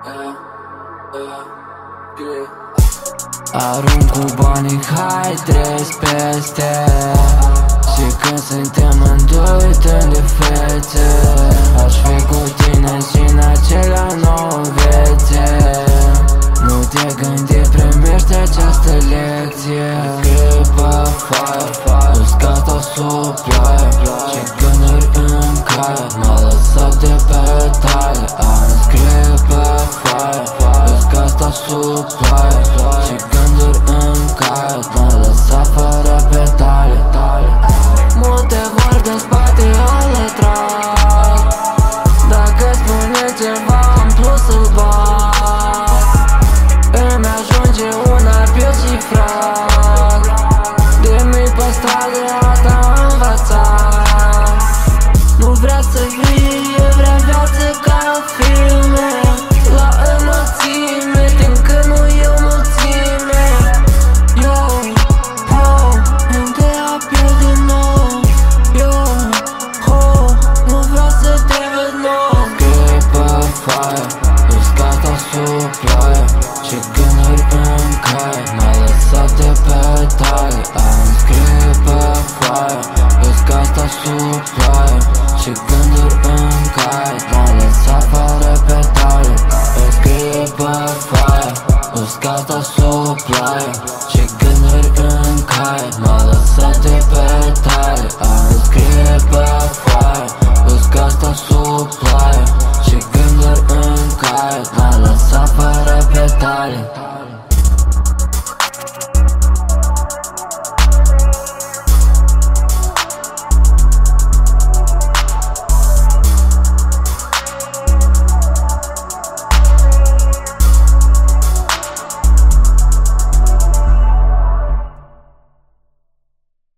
Arunc cu banii, hai treci peste. Și când suntem în doi, uităm de fețe. Aș fi cu tine și în acelea nouă viețe. Nu te gândi, primești această lecție. Scrie pe foaie, uscat-o sub ploaie. Și gânduri în caie, m-a lăsat de petale. Am scrie pe foaie, uscat-o sub ploaie. Și gânduri în caie, m-a lăsat fără petale. Multe vorbi în spate eu le trag. Dacă spune ceva în plus îl bag. Îmi ajunge un arpiu și frag. De mic pe stradă asta am învățat. Nu vrea să vie, vrea viață ca în filme. La înălțime, timp că nu eu mulțime. Yo, ho, unde a pierd din nou. Yo, ho, nu vreau să te văd nou. Scrie pe foaie, uscat-o sub ploaie. Și gânduri în caie, m-a lăsat de petale. Am scrie pe foaie, uscat-o sub ploaie. Și gânduri în caie, m-a lăsat fără petale. Scrie pe foaie, uscat-o sub ploaie. Și gânduri în caie, m-a lăsat de petale. Am scrie pe foaie, uscat-o sub ploaie. Și gânduri în caie, m-a lăsat fără petale.